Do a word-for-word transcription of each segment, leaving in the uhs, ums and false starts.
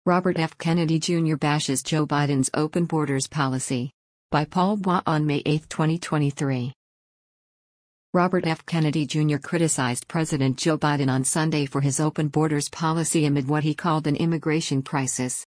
Robert F. Kennedy Junior bashes Joe Biden's open borders policy. By Paul Bois on May eighth, twenty twenty-three. Robert F. Kennedy Junior criticized President Joe Biden on Sunday for his open borders policy amid what he called an immigration crisis.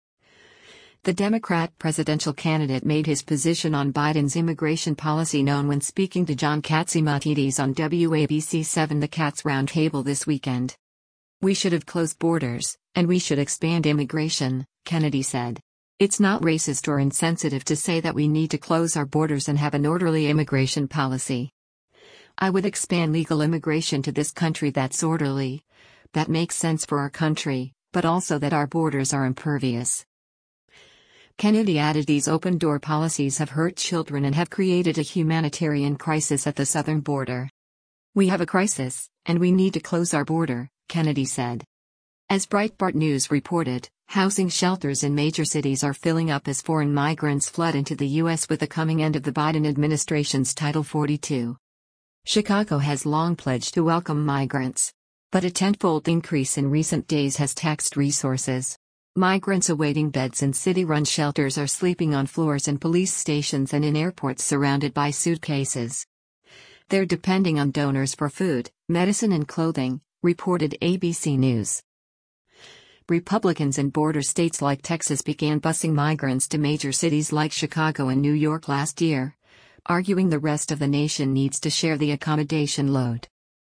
The Democrat presidential candidate made his position on Biden's immigration policy known when speaking to John Catsimatidis on W A B C seven The Cats Roundtable this weekend. "We should have closed borders, and we should expand immigration," Kennedy said. "It's not racist or insensitive to say that we need to close our borders and have an orderly immigration policy. I would expand legal immigration to this country that's orderly, that makes sense for our country, but also that our borders are impervious." Kennedy added these open-door policies have hurt children and have created a humanitarian crisis at the southern border. "We have a crisis, and we need to close our border," Kennedy said. As Breitbart News reported, housing shelters in major cities are filling up as foreign migrants flood into the U S with the coming end of the Biden administration's Title forty-two. Chicago has long pledged to welcome migrants. But a tenfold increase in recent days has taxed resources. Migrants awaiting beds in city-run shelters are sleeping on floors in police stations and in airports surrounded by suitcases. They're depending on donors for food, medicine and clothing, reported A B C News. Republicans in border states like Texas began busing migrants to major cities like Chicago and New York last year, arguing the rest of the nation needs to share the accommodation load.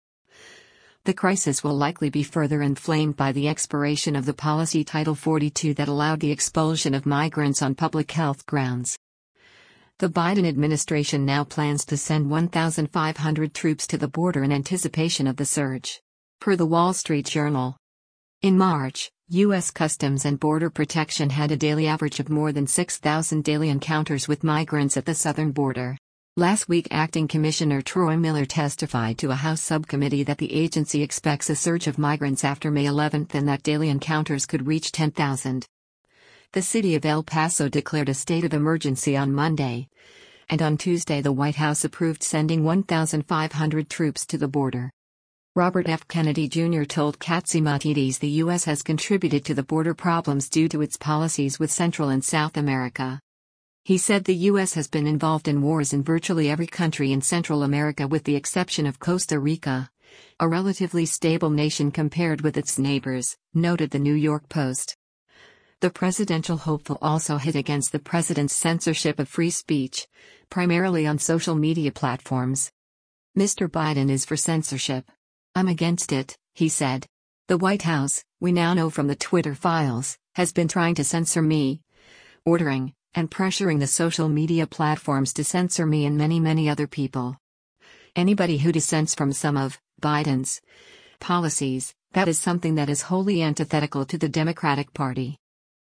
The crisis will likely be further inflamed by the expiration of the policy Title forty-two that allowed the expulsion of migrants on public health grounds. The Biden administration now plans to send one thousand five hundred troops to the border in anticipation of the surge. Per the Wall Street Journal. In March, U S Customs and Border Protection had a daily average of more than six thousand daily encounters with migrants at the southern border. Last week, Acting Commissioner Troy Miller testified to a House subcommittee that the agency expects a surge of migrants after May eleventh and that daily encounters could reach ten thousand. The city of El Paso declared a state of emergency on Monday, and on Tuesday the White House approved sending one thousand five hundred troops to the border. Robert F. Kennedy Junior told Catsimatidis the U S has contributed to the border problems due to its policies with Central and South America. He said the U S has been involved in wars in virtually every country in Central America with the exception of Costa Rica, a relatively stable nation compared with its neighbors, noted the New York Post. The presidential hopeful also hit against the president's censorship of free speech, primarily on social media platforms. "Mister Biden is for censorship. I'm against it," he said. "The White House, we now know from the Twitter files, has been trying to censor me, ordering and pressuring the social media platforms to censor me and many, many other people. Anybody who dissents from some of Biden's policies, that is something that is wholly antithetical to the Democratic Party."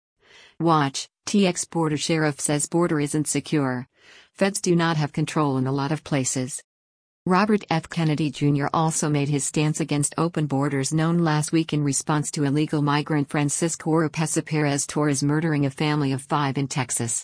Watch, T X border sheriff says border isn't secure. Feds do not have control in a lot of places. Robert F. Kennedy Junior also made his stance against open borders known last week in response to illegal migrant Francisco Oropesa Perez Torres murdering a family of five in Texas.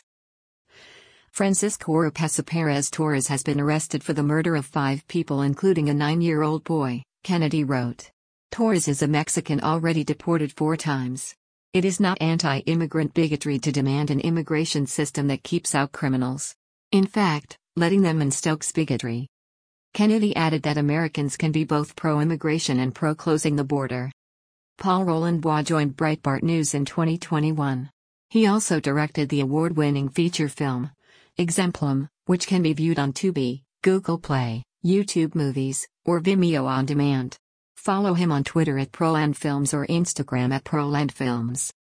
Francisco Oropesa Perez Torres has been arrested for the murder of five people including a nine-year-old boy, Kennedy wrote. Torres is a Mexican already deported four times. It is not anti-immigrant bigotry to demand an immigration system that keeps out criminals. In fact, letting them in stokes bigotry. Kennedy added that Americans can be both pro-immigration and pro-closing the border. Paul Roland Bois joined Breitbart News in twenty twenty-one. He also directed the award-winning feature film, Exemplum, which can be viewed on Tubi, Google Play, YouTube Movies, or Vimeo on demand. Follow him on Twitter at ProlandFilms or Instagram at ProlandFilms.